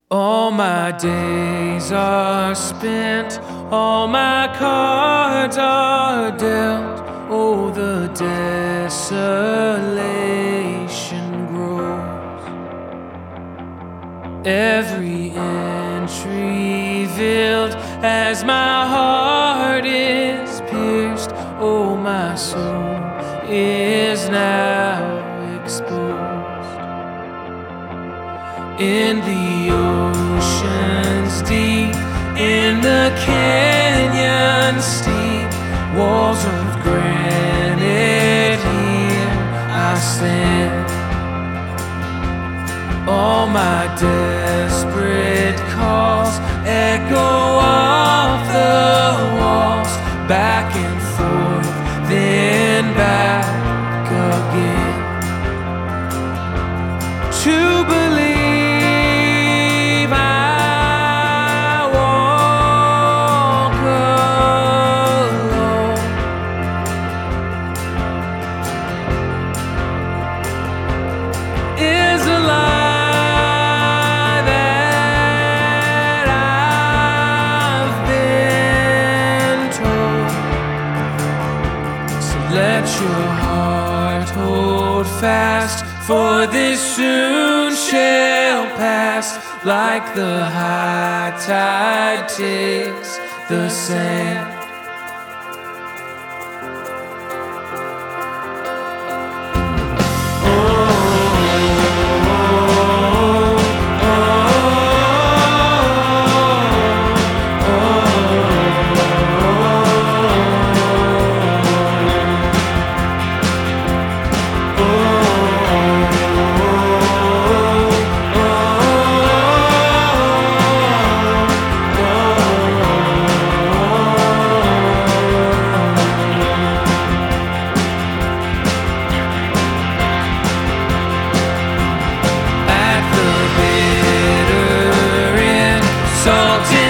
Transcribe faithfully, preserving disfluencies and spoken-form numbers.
All my days are spent, all my cards are dealt. Oh, the desolation grows. Every inch revealed as my heart is pierced. Oh, my soul is now exposed. In the oceans deep, in the canyon steep, walls of granite here I stand. All my desperate calls echo off the walls, back and forth, then back again. To believe is a lie that I've been told. So let your heart hold fast, for this soon shall pass. Like the high tide takes the sand. Salt